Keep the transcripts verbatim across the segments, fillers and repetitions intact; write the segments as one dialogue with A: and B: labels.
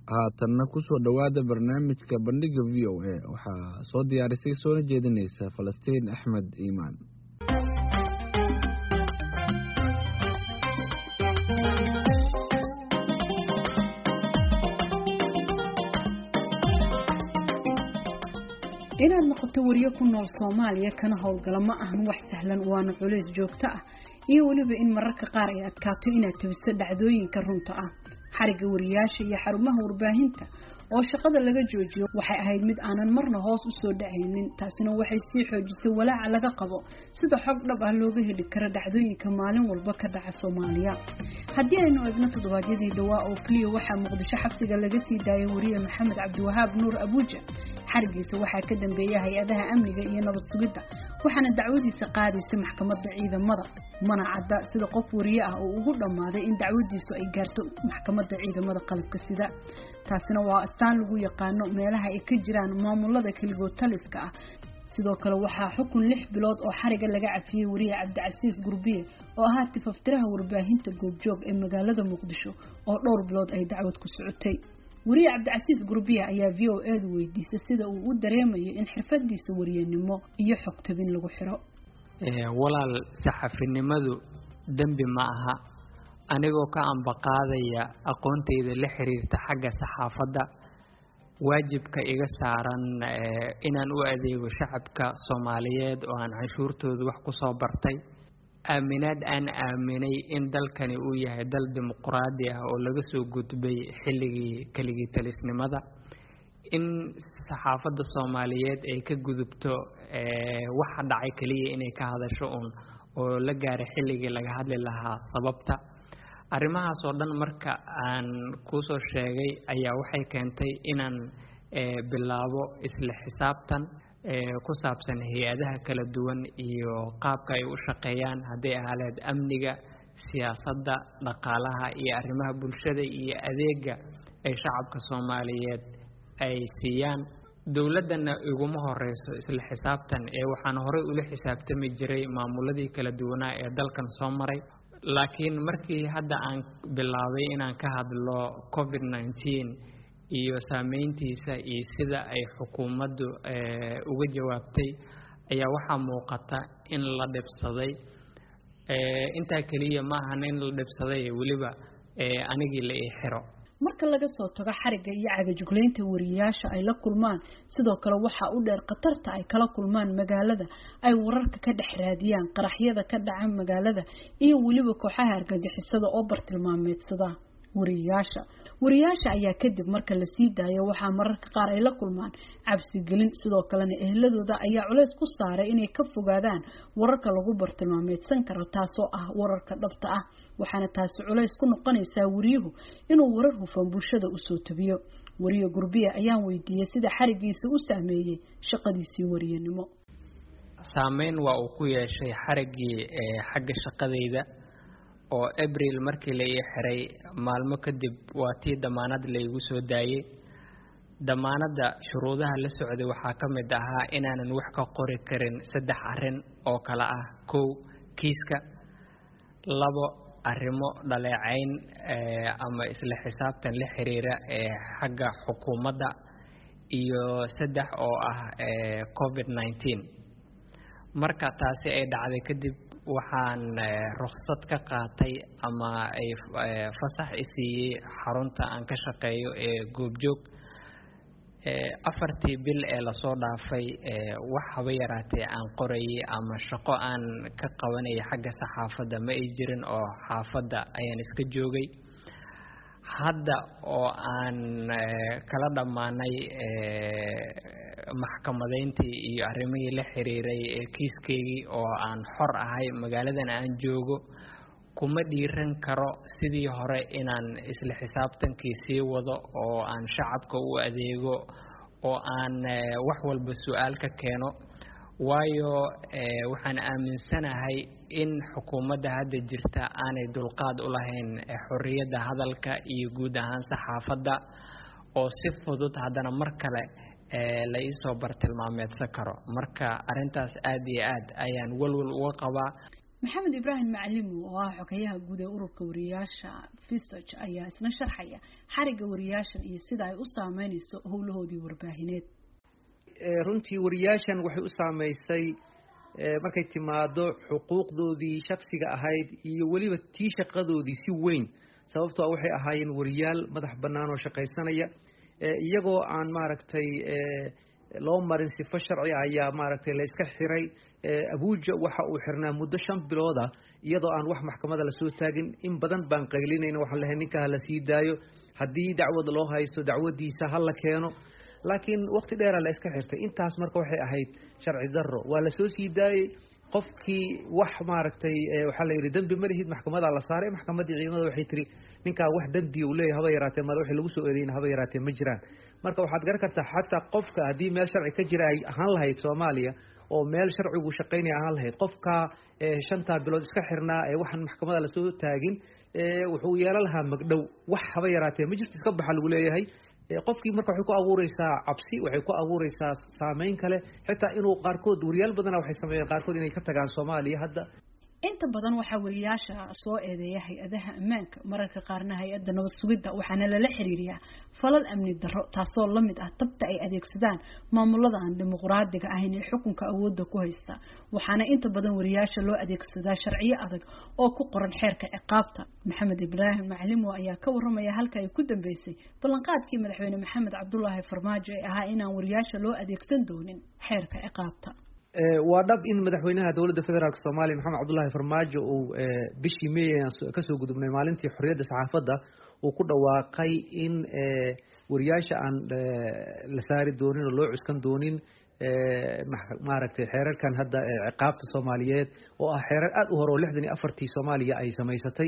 A: haatanna ku soo dhowaada barnaamijka bandhiga v o a waxaa soo diyaarisay soona jeedinaysa Falastiin Axmed Iimaan.
B: inaad noqoto wariye ku nool Soomaaliya kana howlgala ma ahan wax sahlan waana culays joogto ah iyo waliba in mararka qaar ay adkaato inaad tabiso dhacdooyinka runta ah xariga wariyaasha iyo xarumaha warbaahinta oo shaqada laga joojiyo waxay ahayd mid aanan marna hoos u soo dhacaynin taasina waxay sii xoojisay walaaca laga qabo sida xog dhab ah looga heli karo dhacdooyinka maalin walba ka dhaca Soomaaliya haddii aynu eegno toddobaadyadii dhawaa oo kaliya waxaa Muqdisho xabsiga laga sii daayay wariye Maxamed Cabdiwahaab Nuur Abuuja xarigiisa waxaa ka dambeeyay hay'adaha amniga iyo nabad sugidda waxaana dacwadiisa qaadaysay maxkamadda ciidamada mana cadda sida qof wariye ah oo ugu dhamaaday in dacwadiisu ay gaarto maxkamadda ciidamada qalabka sida taasina waa astaan lagu yaqaano meelaha ay ka jiraan maamulada kaligood taliska ah sidoo kale waxaa xukun lix bilood oo xariga laga cafiyay wariye Cabdicasiis Gurbiye oo ahaa tifaftiraha warbaahinta goobjoog ee magaalada Muqdisho oo dhowr bilood ay dacwad ku socotay wariye Cabdicasiis Gurbiye ayaa V O A weydiisay sida uu u dareemayo in xirfadiisa wariyanimo iyo xog tabin lagu xiro
C: ee walaal saxafinimadu dambi ma aha anigoo ka ambaqaadaya aqoontayda la xiriirta xagga saxaafadda waajibka iga saaran inaan u adeego shacabka Soomaaliyeed oo aan cashuurtooda wax ku soo bartay aaminaad aan aaminay in dalkani uu yahay dal dimuqraadi ah oo laga soo gudbay xilligii kaligii talisnimada in saxaafadda Soomaaliyeed ay ka gudubto waxa dhacay kaliya inay ka hadasho oo la gaaray xilligii laga hadli lahaa sababta arrimahaas oo dhan marka aan ku soo sheegay ayaa waxay keentay inaan bilaabo isla xisaabtan ku saabsan hay'adaha kala duwan iyo qaabka ay u shaqeeyaan haday ahaleed amniga siyaasadda dhaqaalaha iyo arrimaha bulshada iyo adeega ay shacabka Soomaaliyeed ay siiyaan dawladana iguma horeyso isla xisaabtan ee waxaan hore ula xisaabtami jiray maamuladii kala duwanaa ee dalkan soo maray laakiin markii hadda aan bilaabay inaan ka hadlo covid nineteen iyo saameyntiisa iyo sida ay xukuumaddu uga jawaabtay ayaa waxa muuqata in la dhibsaday ee inta kaliya ma ahan in la dhibsaday waliba ee anigii la xiro
B: marka laga soo tago xariga iyo cagajugleynta wariyaasha ay la kulmaan sidoo kale waxa u dheer qatarta ay kala kulmaan magaalada ay wararka ka dhex raadiyaan qaraxyada ka dhaca magaalada iyo waliba kooxaha argagixisada oo bartilmaameedsada wariyaasha wariyaasha ayaa kadib marka la sii daayo waxa mararka qaar ay la kulmaan cabsi gelin sidoo kalena ehladooda ayaa culays ku saaray inay ka fogaadaan wararka lagu bartilmaameedsan karo taasoo ah wararka dhabta ah waxaana taasi culays ku noqonaysaa wariyuhu inuu warar hufan bulshada u soo tabiyo wariye Gurbiye ayaan weydiiyay sida xarigiisa u saameeyay shaqadiisii wariyanimo
C: saameyn waa uu ku yeeshay xarigii xagga shaqadayda oo April markii la xiray maalmo kadib waa tii damaanad la igu soo daayay damaanada shuruudaha la socday waxa ka mid ahaa inaanan wax ka qori karin saddex arin oo kala ah kow kiiska labo arrimo dhaleecayn ama isla xisaabtan la xiriira ee xagga xukuumadda iyo saddex oo ah covid nineteen marka taasi ay dhacday kadib waxaan ruqsad ka qaatay ama ay fasax isiiyay xarunta aan ka shaqeeyo ee goobjoog afartii bil ee la soo dhaafay wax haba yaraatee aan qorayay ama shaqo aan ka qabanay xagga saxaafadda ma ay jirin oo xaafadda ayaan iska joogay hadda oo aan kala dhamaanay maxkamadeyntii iyo arrimihii la xiriiray ee kiiskeygii oo aan xor ahay magaaladan aan joogo kuma dhiiran karo sidii hore inaan isla xisaabtankii sii wado oo aan shacabka u adeego oo aan wax walba su'aal ka keeno waayo waxaan aaminsanahay in xukuumadda hadda jirta aanay dulqaad u lahayn xorriyadda hadalka iyo guud ahaan saxaafadda oo si fudud haddana mar kale la isoo bartilmaameedsan karo marka arintaas aad iyo aad ayaan walwal uga qabaa
B: maxamed ibraahim macallim oo ah xogayaha guud ee ururka wariyaasha Fisoj ayaa isna sharxaya xariga wariyaashan iyo sida ay u saameynayso howlahoodii warbaahineed.
D: runtii wariyaashan waxay u saameysay markay timaado xuquuqdoodii shakhsiga ahayd iyo waliba tii shaqadoodii si weyn, sababtoo ah waxay ahaayeen wariyaal madax bannaan oo shaqaysanaya iyagoo aan maaragtay loo marin sifo sharci ayaa maaragtay la iska xiray. Abuja waxa uu xirnaa muddo shan bilood ah iyadoo aan wax maxkamada la soo taagin. in badan baan qaylinayna waxaan lahayn ninka la sii daayo, haddii dacwad loo haysto dacwadiisa ha la keeno, laakiin waqti dheer la iska xirtay. intaas marka waxay ahayd sharci darro. waa la soo sii daayay qofkii wax maaragtay waxa la yiri dambi ma lihid, maxkamada la saaray. maxkamadii ciidamada waxay tiri ninka wax dambi uu leeyahay haba yaraatee mar wixii lagu soo eedeeyay haba yaraatee ma jiraan. marka waxaad garan kartaa xataa qofka haddii meel sharci ka jira ay ahaan lahayd Soomaaliya oo meel sharcigu shaqeynaya ahaan lahayd, qofka shanta bilood iska xirnaa ee waxaan maxkamada la soo taagin wuxuu yeelan lahaa magdhow. wax haba yaraatee ma jirto, iska baxa lagu leeyahay. qofkii marka waxay ku abuureysaa cabsi, waxay ku abuureysaa saameyn kale, xitaa inuu qaarkood wariyaal badana waxay sameeyeen qaarkood inay ka tagaan Soomaaliya. hadda
B: inta badan waxa wariyaasha soo eedeeya hay'adaha ammaanka, mararka qaarna hay'adda nabad sugidda waxaana lala xiriiriyaa falal amni darro, taasoo la mid ah tabta ay adeegsadaan maamulada aan dimuqraadiga ahayn ee xukunka awoodda ku haysta. waxaana inta badan wariyaasha loo adeegsadaa sharciyo adag oo ku qoran xeerka ciqaabta. maxamed ibraahim macallim ayaa ka waramaya halka ay ku dambeysay ballanqaadkii madaxweyne maxamed cabdullaahi farmaajo ee ahaa inaan wariyaasha loo adeegsan doonin xeerka ciqaabta.
D: waa dhab in madaxweynaha dowladda federaalka Soomaaliya Maxamed Cabdullaahi Farmaajo uu bishii May ka soo gudubnay maalintii xorriyadda saxaafadda uu ku dhawaaqay in wariyaasha aan la saari doonin oo loo cuskan doonin maaragtay xeerarkan hadda ciqaabta Soomaaliyeed oo ah xeerar aad u hore oo lixdan iyo afartii Soomaaliya ay samaysatay.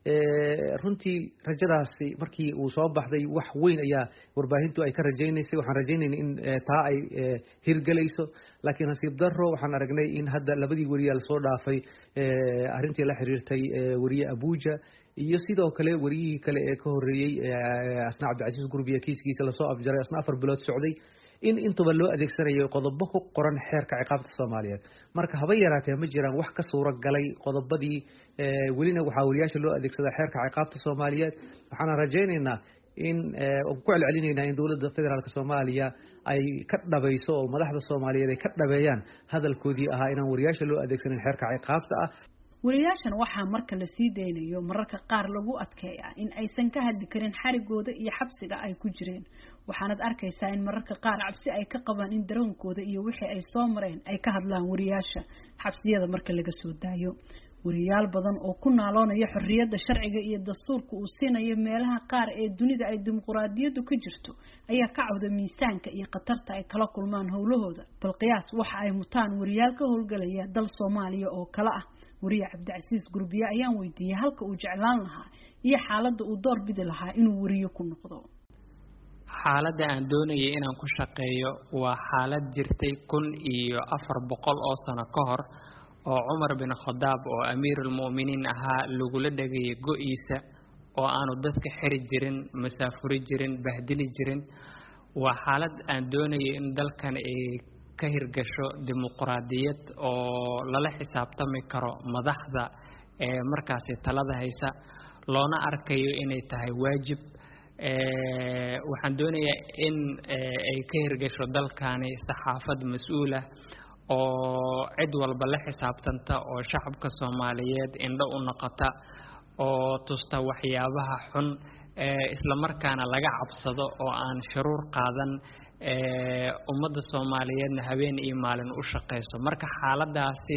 D: runtii rajadaasi markii uu soo baxday wax weyn ayaa warbaahintu ay ka rajaynaysay. waxaan rajaynaynay in taa ay hirgelayso, laakiin nasiib darro waxaan aragnay in hadda labadii wariyaal soo dhaafay arrintii la xiriirtay wariye Abuja iyo sidoo kale wariyihii kale ee ka horeeyay Asna Cabdicasiis Gurbiya kiiskiisa la soo afjaray asna afar bilood socday, in intuba loo adeegsanayo qodobo ku qoran xeerka ciqaabta Soomaaliyeed. marka haba yaraatee ma jiraan wax ka suura galay qodobadii welina waxaa wariyaasha loo adeegsadaa xeerka ciqaabta Soomaaliyeed. waxaan rajaynaynaa in ku celcelinaynaa in dowladda federaalka Soomaaliya ay ka dhabayso oo madaxda Soomaaliyeed ay ka dhabeeyaan hadalkoodii ahaa inaan wariyaasha loo adeegsanin xeerka ciqaabta ah.
B: wariyaashan waxaa marka la sii deynayo mararka qaar lagu adkeeyaa in aysan ka hadli karin xarigooda iyo xabsiga ay ku jireen. waxaanad arkaysaa in mararka qaar cabsi ay ka qabaan in dareenkooda iyo wixii ay soo mareen ay ka hadlaan wariyaasha xabsiyada marka laga soo daayo. wariyaal badan oo ku naaloonaya xorriyadda sharciga iyo dastuurka uu siinayo meelaha qaar ee dunida ay dimuqraadiyaddu ka jirto ayaa ka cawda miisaanka iyo khatarta ay kala kulmaan howlahooda. bal qiyaas waxa ay mutaan wariyaal ka howlgalaya dal Soomaaliya oo kala ah. wariye Cabdicasiis Gurbiya ayaan weydiiyay halka uu jeclaan lahaa iyo xaaladda uu door bidi lahaa inuu wariyo ku noqdo.
C: xaaladda aan doonayay inaan ku shaqeeyo waa xaalad jirtay kun iyo afar boqol oo sano ka hor oo Cumar bin Khadaab oo amiirul mu'miniin ahaa lagula dhagayay go'iisa oo aanu dadka xiri jirin, masaafuri jirin, bahdili jirin. waa xaalad aan doonayay in dalkan ay ka hirgasho dimuqraadiyad oo lala xisaabtami karo madaxda ee markaasi talada haysa, loona arkayo inay tahay waajib. waxaan doonayaa in ay ka hirgasho dalkani saxaafad mas'uul ah oo cid walba la xisaabtanta oo shacabka Soomaaliyeed indho u noqota oo tusta waxyaabaha xun isla markaana laga cabsado oo aan sharuur qaadan ummadda Soomaaliyeedna habeen iyo maalin u shaqeyso. marka xaaladaasi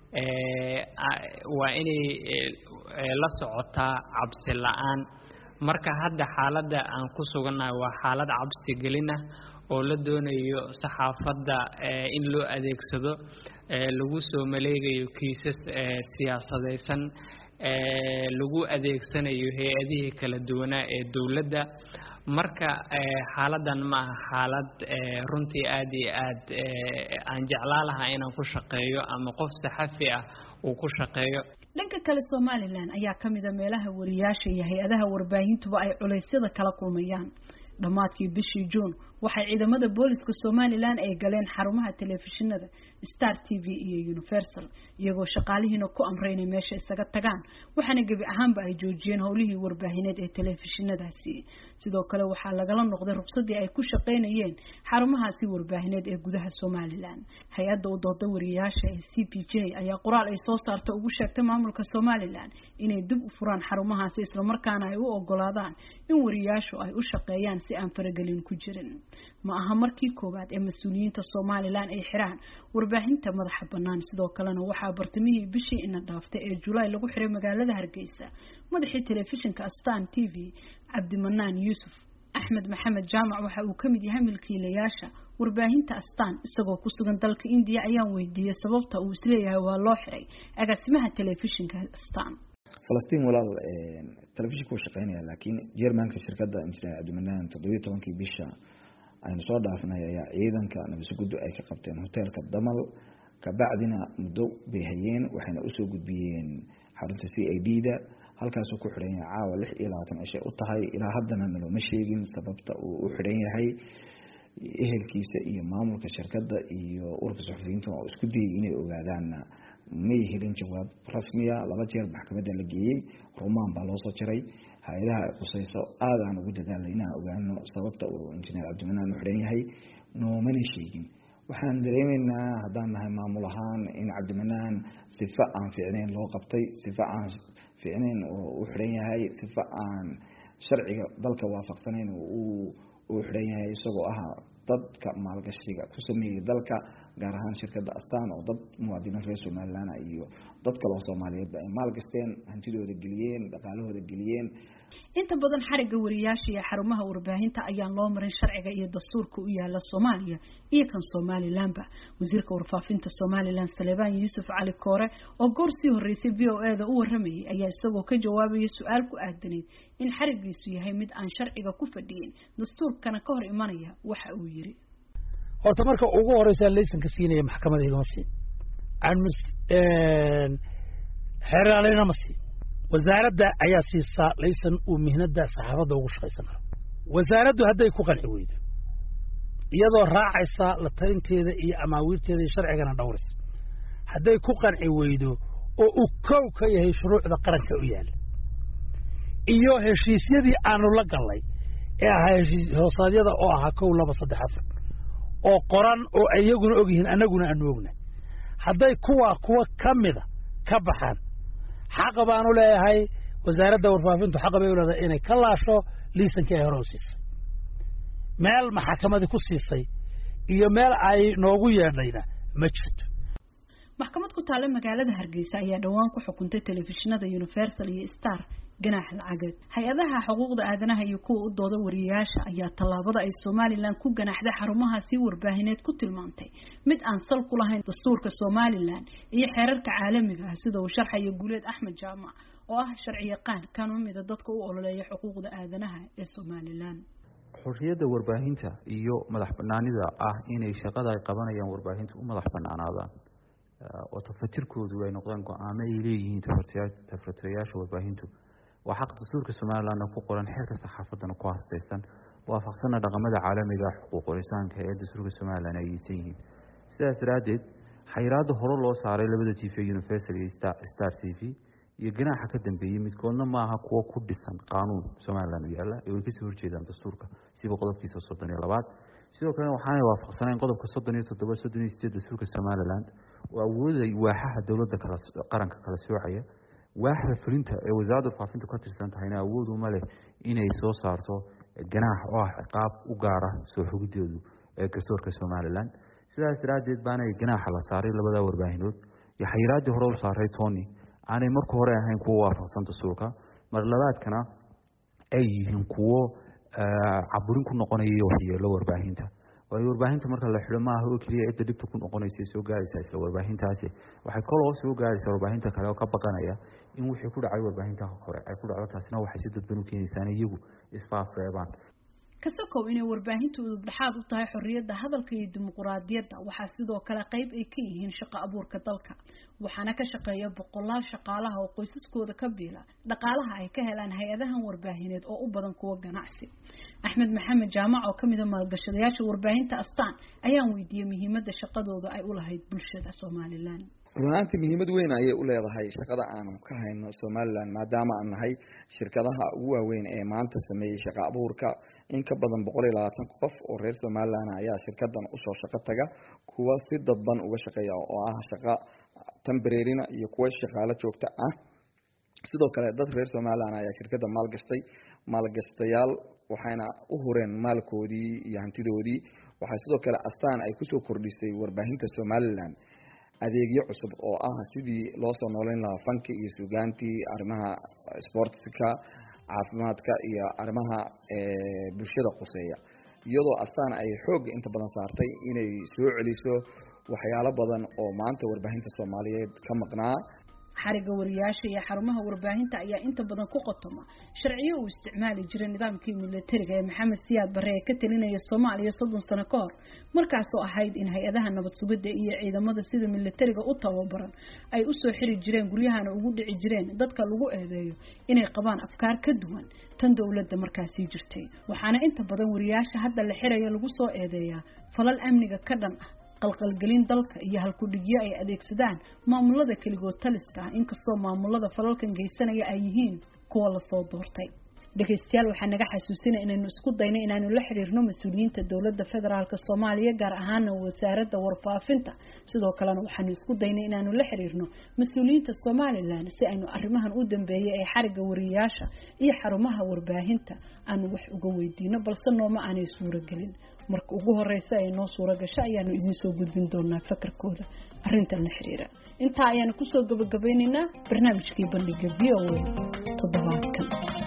C: waa inay la socotaa cabsi la'aan. marka hadda xaaladda aan ku suganahay waa xaalad cabsi gelina oo la doonayo saxaafadda in loo adeegsado lagu soo maleegayo kiisas siyaasadeysan, lagu adeegsanayo hay'adihii kala duwanaa ee dowladda. marka xaaladan ma aha xaalad runtii aad iyo aad aan jeclaan lahaa inaan ku shaqeeyo ama qof saxafi ah uu ku shaqeeyo.
B: dhanka kale Somaliland ayaa kamid ah meelaha wariyaasha iyo hay'adaha warbaahintuba ay culeysyada kala kulmayaan. dhammaadkii bishii June waxay ciidamada booliska Somaliland ay galeen xarumaha telefishinada Star T V iyo Universal iyagoo shaqaalihiina ku amray inay meesha isaga tagaan waxaana gabi ahaanba ay joojiyeen howlihii warbaahineed ee telefishinadaasi sidoo kale waxaa lagala noqday ruqsadii ay ku shaqeynayeen xarumahaasi warbaahineed ee gudaha Somaliland hay'adda u dooda wariyaasha ee C P J ayaa qoraal ay soo saartay ugu sheegtay maamulka Somaliland inay dib u furaan xarumahaasi isla markaana ay u ogolaadaan in wariyaashu ay u shaqeeyaan si aan faragelin ku jirin ma aha markii koowaad ee mas'uuliyiinta Somaliland ay xiraan warbaahinta madaxa bannaan sidoo kalena waxaa bartamihii bishii ina dhaaftay ee July lagu xiray magaalada Hargeysa madaxii telefishinka Astaan T V Cabdimanaan Yuusuf Axmed Maxamed Jaamac waxa uu kamid yahay milkiilayaasha warbaahinta Astaan isagoo ku sugan dalka India ayaan weydiiyay sababta uu isleeyahay waa loo xiray agaasimaha telefishinka Astaan
E: Falastiin walaal ee telefishinka uu shaqeynaya laakiin Jermanka shirkadda injineer Cabdimanaan toddoba iyo tobankii bisha aynu soo dhaafnay ayaa ciidanka nabadguddu ay ka qabteen hoteelka Damal ka bacdina muddo bay hayeen waxayna u soo gudbiyeen xarunta C I D da halkaas uu ku xiran yahay caawa lix iyo labaatan cisho u tahay ilaa haddana naloma sheegin sababta uu u xiran yahay ehelkiisa iyo maamulka shirkadda iyo ururka suxufiyiinta oo isku dayay inay ogaadaan ma helin jawaab rasmi ah laba jeer maxkamadda la geeyay Roomaan baa loo soo jiray hay'adaha qusayso aad aan ugu dadaalay inaan ogaano sababta uu injineer Cabdimanaan u xiran yahay noomana sheegin waxaan dareemaynaa haddaan nahay maamul ahaan in Cabdimanaan sifa aan fiicnayn loo qabtay sifa aan fiicnayn oo u xiran yahay sifa aan sharciga dalka waafaqsanayn uu u xiran yahay isagoo ah dadka maalgashiga ku sameeyay dalka gaar ahaan shirkadda Astaan oo dad muwaadiniin reer Somaliland iyo dad kale oo Soomaaliyeed ay maalgasteen hantidooda geliyeen dhaqaalahooda geliyeen
B: inta badan xariga wariyaasha iyo xarumaha warbaahinta ayaan loo marin sharciga iyo dastuurka u yaala Soomaaliya iyo kan Somaliland ba wasiirka warfaafinta Somaliland Salebaan Yuusuf Cali Koore oo goor sii horeysay V O A da u waramayay ayaa isagoo ka jawaabay su'aal ku aadanayd in xarigiisu yahay mid aan sharciga ku fadhiyin dastuurkana ka hor imanaya waxa uu yiri
F: horta marka ugu horeysa laysanka siinaya maxkamadda igama siin aan mis een xeeraleyna ma siin wasaaradda ayaa siisaa laysan uu mihnada saxaafadda ugu shaqeysan karo wasaaraddu hadday ku qanci weydo iyadoo raacaysa la talinteeda iyo amaawiirteeda sharcigana dhowraysa hadday ku qanci weydo oo uu kow ka yahay shuruucda qaranka u yaal iyo heshiisyadii aanu la galnay ee ahaa heshiis hoosaadyada oo ahaa kow laba saddex afar oo qoran oo ayaguna og yihiin anaguna aanu ognahay hadday kuwa kuwa kamida ka baxaan xaq baan u leeyahay wasaaradda warfaafintu xaq bay u leedahay inay ka laasho liisankii ay hore u siisay meel maxkamadda ku siisay iyo meel ay noogu yeedhayna ma jirto
B: maxkamad ku taala magaalada Hargeysa ayaa dhawaan ku xukuntay telefishinada Universal iyo Star ganaax lacageed hay'adaha xuquuqda aadanaha iyo kuwa u dooda wariyaasha ayaa tallaabada ay Somaliland ku ganaaxday xarumahaasi warbaahineed ku tilmaantay mid aan sal ku lahayn dastuurka Somaliland iyo xeerarka caalamiga ah sida uu sharxayo Guuleed Axmed Jaamac oo ah sharci yaqaan kan mid ah dadka u ololeeya xuquuqda aadanaha ee Somaliland
G: xorriyadda warbaahinta iyo madax bannaanida ah inay shaqada ay qabanayaan warbaahinta u madax bannaanaadaan oo tafatirkoodu ay noqdaan go'aamo ay leeyihiin tafatirayaasha warbaahintu waa xaq dastuurka Somaliland ku qoran xeerka saxaafaddana ku haastaysan waafaqsan dhaqamada caalamiga ah xuquuqul insaanka ee dastuurka Somaliland ay yihiin sidaas daraadeed xayiraadda hore loo saaray labada T V Universal iyo Star T V iyo ganaaxa ka dambeeyay midkoodna ma aha kuwa ku dhisan qaanuun Somaliland yaala ee way ka soo horjeedaan dastuurka sida qodobkiisa soddon iyo laba sidoo kale waxaan waafaqsanayn qodobka soddon iyo toddoba soddon iyo siddeed dastuurka Somaliland oo awooday waaxaha dawladda kala qaranka kala soocaya waaxda fulinta ee wasaaradda warfaafinta ka tirsan tahayna awood uma leh inay soo saarto ganaax oo ciqaab u gaar ah soo xogidoodu ee dastuurka Somaliland sidaas daraadeed baana ganaaxa la saaray labada warbaahinood iyo xayiraadii hore u saaray Tony aanay markii hore ahayn kuwa waafaqsan dastuurka mar labaadkana ay yihiin kuwa caburin ku noqonaya waxyeelo warbaahinta way warbaahinta marka la xiro ma aha oo kaliya cidda dibta ku noqonaysa soo gaaraysa isla warbaahintaasi waxay kaloo soo gaaraysaa warbaahinta kale oo ka baqanaya in wixii ku dhacay warbaahinta hore ay ku dhacdo taasina waxay si dadban u keenaysaa iyagu isfaafreebaan
B: kasakow inay warbaahintu udub dhaxaad u tahay xorriyadda hadalka iyo dimuqraadiyadda waxaa sidoo kale qayb ay ka yihiin shaqo abuurka dalka waxaana ka shaqeeya boqolaal shaqaalaha oo qoysaskooda ka biila dhaqaalaha ay ka helaan hay-adahan warbaahineed oo u badan kuwa ganacsi axmed maxamed jaamac oo kamid ah maalgashadayaasha warbaahinta astaan ayaan weydiiyey muhiimadda shaqadooda ay u lahayd bulshada Soomaaliland
E: runaantii muhiimad weyn ayay u leedahay shaqada aanu ka hayno Soomaaliland maadaama aan nahay shirkadaha ugu waaweyn ee maanta sameeyay shaqo abuurka in ka badan boqol iyo labaatan qof oo reer Soomaaliland ayaa shirkadan u soo shaqo taga kuwa si dadban uga shaqeeya oo ah shaqo temporary iyo kuwa shaqaale joogto ah sidoo kale dad reer Soomaaliland ayaa shirkada maalgashtay maalgashtayaal waxayna u hureen maalkoodii iyo hantidoodii waxay sidoo kale astaan ay ku soo kordhisay warbaahinta Soomaaliland adeegyo cusub oo ah sidii loo soo nooleyn lahaa fanki iyo suugaantii arrimaha sportska caafimaadka iyo arrimaha bulshada qoseeya iyadoo astaan ay xoog inta badan saartay inay soo celiso waxyaalo badan oo maanta warbaahinta Soomaaliyeed ka maqnaa
B: xariga wariyaasha iyo xarumaha warbaahinta ayaa inta badan ku qotoma sharciyo uu isticmaali jiray nidaamkii militariga ee Maxamed Siyaad Barre ee ka talinaya Soomaaliya soddon sano ka hor markaas oo ahayd in hay'adaha nabad sugidda iyo ciidamada sida militariga u tababaran ay u soo xiri jireen guryahana ugu dhici jireen dadka lagu eedeeyo inay qabaan afkaar ka duwan tan dawladda markaas jirtay waxaana inta badan wariyaasha hadda la xirayo lagu soo eedeeyaa falal amniga ka dhan ah qalqalgelin dalka iyo halku dhigyo ay adeegsadaan maamulada kaligood taliska inkastoo maamulada falalkan geysanaya ay yihiin kuwa la soo doortay dhageystayaal waxaa naga xasuusinay inaynu isku dayno inaanu la xiriirno mas'uuliyiinta dawladda federaalka Soomaaliya gaar ahaan wasaaradda warfaafinta sidoo kalena waxaanu isku daynay inaanu la xiriirno mas'uuliyiinta Soomaaliland si aynu arrimahan u dambeeyay ee xariga wariyaasha iyo xarumaha warbaahinta aanu wax uga weydiino balse nooma aanay suuragelin marka ugu horeysa ay noo suura gashay ayaanu idin soo gudbin doonaa fakarkooda arrintan la xiriira inta ayaanu ku soo gabagabaynaynaa barnaamijkii bandhiga V O A toddobaadkan